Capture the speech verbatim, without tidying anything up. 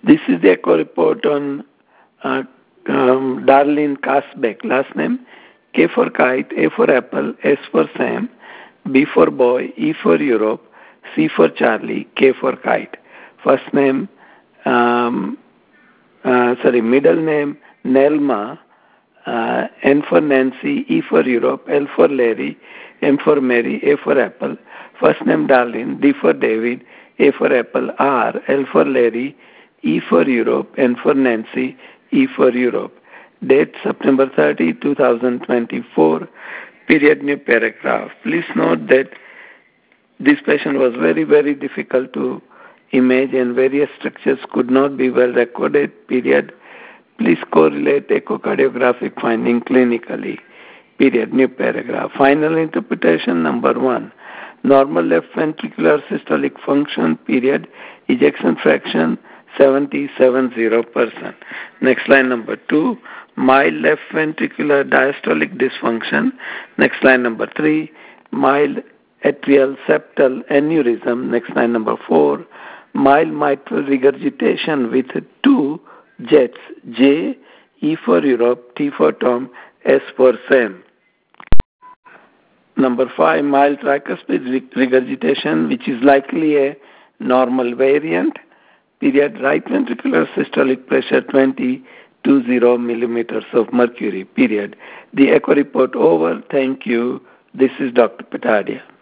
This is the echo report on uh, um, Darlene Kasbeck. Last name K for kite, A for apple, S for Sam, B for boy, E for Europe, C for Charlie, K for kite. First name, um, uh, sorry, middle name Nelma, uh, N for Nancy, E for Europe, L for Larry, M for Mary, A for apple. First name Darlene, D for David, A for apple, R, L for Larry, E for Europe, N for Nancy, E for Europe. Date September thirtieth, twenty twenty-four. Period, new paragraph. Please note that this patient was very, very difficult to image and various structures could not be well recorded. Period. Please correlate echocardiographic finding clinically. Period, new paragraph. Final interpretation number one. Normal left ventricular systolic function. Period. Ejection fraction seventy-seven percent. Next line number two, mild left ventricular diastolic dysfunction. Next line number three, mild atrial septal aneurysm. Next line number four, mild mitral regurgitation with two jets, J, E for Europe, T for Tom, S for Sam. Number five, mild tricuspid regurgitation, which is likely a normal variant. Period, right ventricular systolic pressure twenty to zero millimeters of mercury. Period. The echo report over. Thank you. This is Doctor Patadia.